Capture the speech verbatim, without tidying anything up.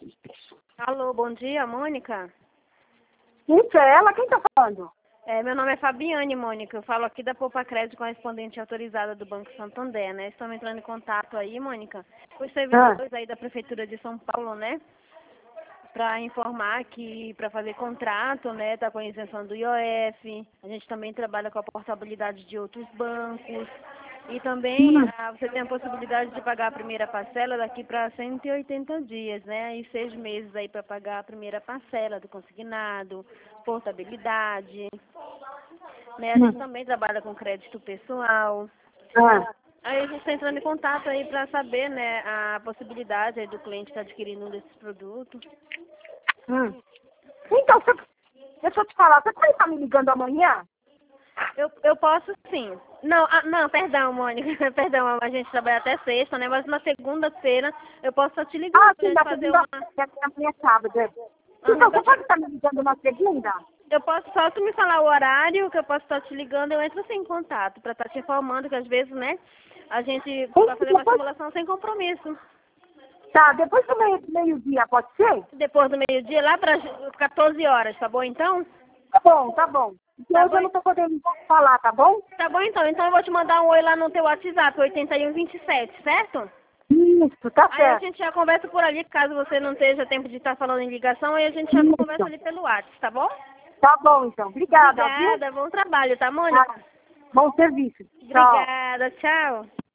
Alô, bom dia, Mônica? Isso é ela? Quem tá falando? É, meu nome é Fabiane, Mônica. Eu falo aqui da Poupa Crédito, correspondente autorizada do Banco Santander, né? Estamos entrando em contato aí, Mônica, com os servidores aí da Prefeitura de São Paulo, né? Para informar que para fazer contrato, né, tá com a isenção do I O F. A gente também trabalha com a portabilidade de outros bancos. E também ah, você tem a possibilidade de pagar a primeira parcela daqui para cento e oitenta dias, né? E seis meses aí para pagar a primeira parcela do consignado, portabilidade. Né? A gente também trabalha com crédito pessoal. Ah. Aí a gente está entrando em contato aí para saber, né, a possibilidade aí do cliente estar adquirindo um desses produtos. Hum. Então, você, deixa eu te falar, você pode estar me ligando amanhã? Eu, eu posso sim. Não, ah, não, perdão, Mônica. Perdão, a gente trabalha até sexta, né? Mas na segunda-feira eu posso estar te ligando Ah, pra sim, gente na fazer segunda, uma. amanhã é sábado. É. Aham, Então, pra você te- pode estar me ligando na segunda? Eu posso só tu me falar o horário que eu posso estar te ligando, eu entro sem contato, pra estar te informando que às vezes, né, a gente vai fazer uma Depois, simulação sem compromisso. tá, depois do meio- meio-dia, pode ser? Depois do meio-dia, lá para quatorze horas, tá bom então? Tá bom, tá bom. Porque Tá hoje eu bom, não tô podendo falar, tá bom? tá bom então. Então eu vou te mandar um oi lá no teu WhatsApp, oitenta e um vinte e sete, certo? Isso, tá Aí a certo. gente já conversa por ali, caso você não esteja tempo de estar falando em ligação, aí a gente já conversa Isso. ali pelo WhatsApp, tá bom? Tá bom, então. Obrigada, viu? Obrigada, bom trabalho, tá, Tá. Mônica? Bom serviço. Tchau. Obrigada, tchau.